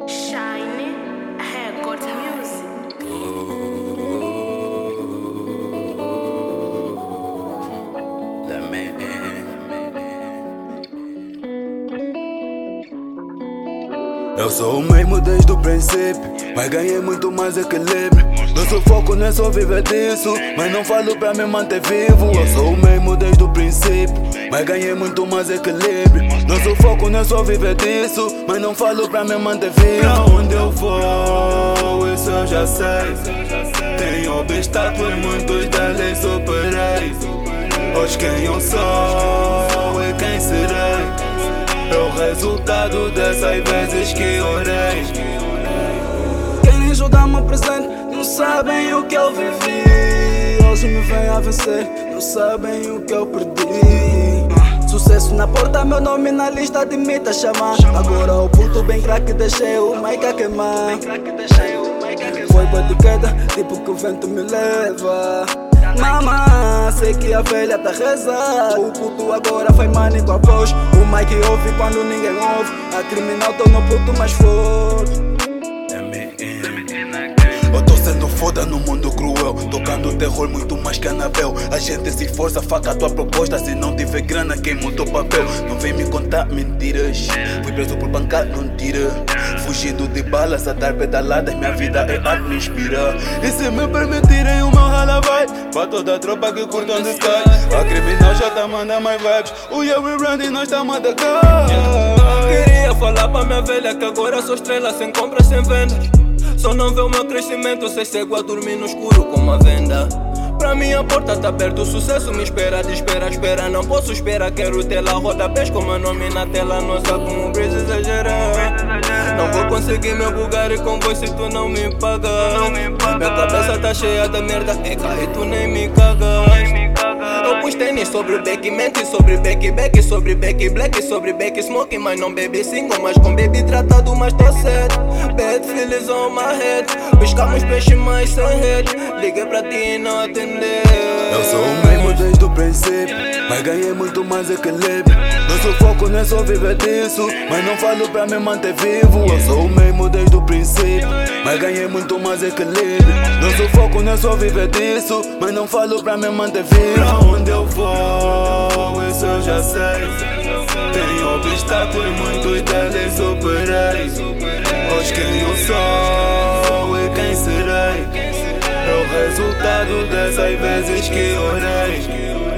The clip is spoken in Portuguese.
Shine Record Music. Eu sou o mesmo desde o princípio, mas ganhei muito mais equilíbrio. Nosso foco não é só viver disso, mas não falo pra me manter vivo. Eu sou o mesmo desde o princípio, mas ganhei muito mais equilíbrio. Nosso foco não é só viver disso, mas não falo pra me manter vivo. Pra onde eu vou, isso eu já sei. Tenho obstáculos, muitos deles superei. Hoje quem eu sou e quem serei é o resultado dessas vezes que orei. Querem jogar-me presente, não sabem o que eu vivi. Hoje me vêm a vencer, não sabem o que eu perdi. Sucesso na porta, meu nome na lista de mita chamar. Agora o puto bem craque, deixei o mic a queimar. Foi boa de queda, tipo que o vento me leva. Mama, sei que a velha tá rezando. O puto agora faz money com a voz. O mic ouve quando ninguém ouve. A criminal tô no puto mais forte. Eu tô sendo foda no mundo cruel, tocando terror muito mais que Anabel. A gente se esforça, faca a tua proposta. Se não tiver grana, queima o teu papel. Não vem me contar mentiras. Fui preso por bancar, não tira. Fugindo de balas, a dar pedaladas. Minha vida é arte, me inspira. E se me permitirem, o meu rala vai pra toda a tropa que curtam de sky. A criminal já tá mandando mais vibes. O Yeah We Run e nós tá mandando cá. Queria falar pra minha velha que agora sou estrela, sem compra, sem vendas. Só não vê o meu crescimento, sei cego a dormir no escuro com uma venda. Pra mim a porta tá aberta, o sucesso me espera, de espera. Não posso esperar, quero tela, rodapés com meu nome na tela. Nossa, como breeze exagerar. Não vou conseguir me bugar e com voz se tu não me pagas. Minha cabeça tá cheia de merda, é cair tu nem me cagas. Eu pus tênis sobre o back, mente sobre back, sobre back, black, sobre back, smoke. Mas não bebe single, mas com baby tratado, mas tô certo. Bad feelings on my head, pescamos peixe mais sem rede. Liguei pra ti e não atender. Eu sou o mesmo desde o princípio, mas ganhei muito mais equilíbrio. Nosso foco não é só viver disso, mas não falo pra me manter vivo. Eu sou o mesmo desde o princípio, mas ganhei muito mais equilíbrio. Nosso foco não é só viver disso, mas não falo pra me manter vivo. Pra onde eu vou, isso eu já sei. Tenho obstáculos, muitos deles superei. Hoje quem eu sou e quem serei é o resultado dessas vezes que orei.